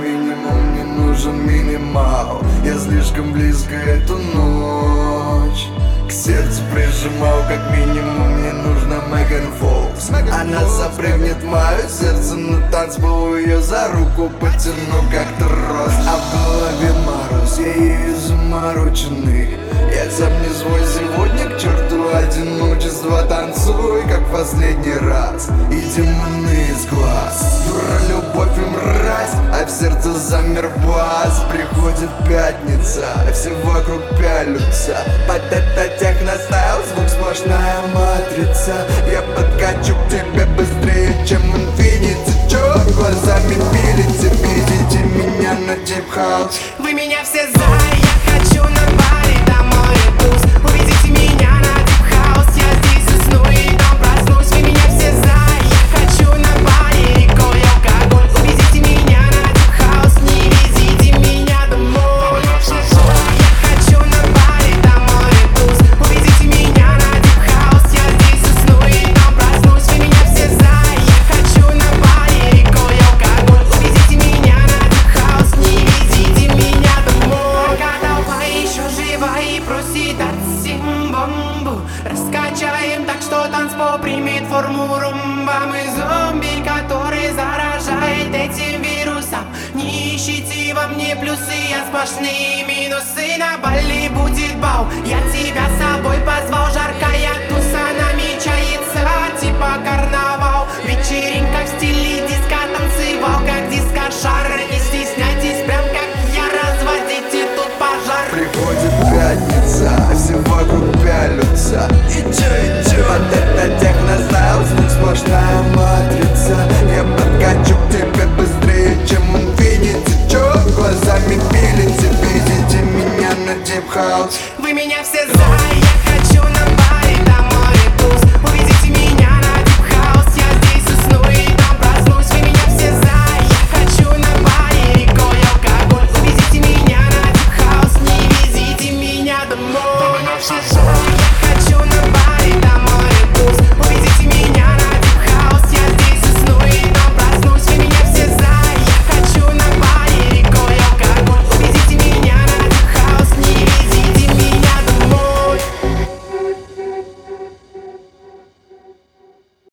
минимум, мне нужен минимал. Я слишком близко эту ночь к сердцу прижимал, как минимум мне нужно Меган Фокс. Она запрыгнет в мое сердце на танцпол, ее за руку потяну как трос. А в голове мороз, я ею замороченный. Я сам не свой сегодня, к черту одиночество. Танцуй, как в последний раз, и демоны из глаз. Дура, любовь и мразь, а в сердце замер бас. Приходит пятница, все вокруг пялются. Под это техностайл, звук сплошная матрица. Я подкачу к тебе быстрее, чем Infinity. Чё глазами пилите, видите меня на Deep House. Вы меня все за, я хочу на баре, там мой вкус. Увидите меня на Deep House, я здесь усну и там проснусь. Вы меня все за, я хочу на баре, рекой алкоголь. Увидите меня на Deep House, не везите меня домой. Я хочу на баре, там мой вкус. Увидите меня на Deep House, я здесь усну и там проснусь. Вы меня все за, я хочу на баре, рекой алкоголь. Увидите меня на Deep House, не везите меня домой. Пока толпа еще жива и просит отсим бомбу, раскачаем так, что танцпол примет форму румба. Мы зомби, который заражает этим вирусом. Не ищите во мне плюсы, я сплошные минусы. На Бали будет бал, я тебя с собой позвал. Жаркая туса намечается, типа карнавал. Вечеринка в стиле диска, танцевал как дискошар. Не стесняйтесь, прям как я, разводите тут пожар. Приходит пятница, все вокруг пялются. И чё? Под это техностайл, звук сплошная матрица. Я подкачу к тебе быстрее, чем Infinity. Чё глазами пилите, видите меня на Deep House. Вы меня все за.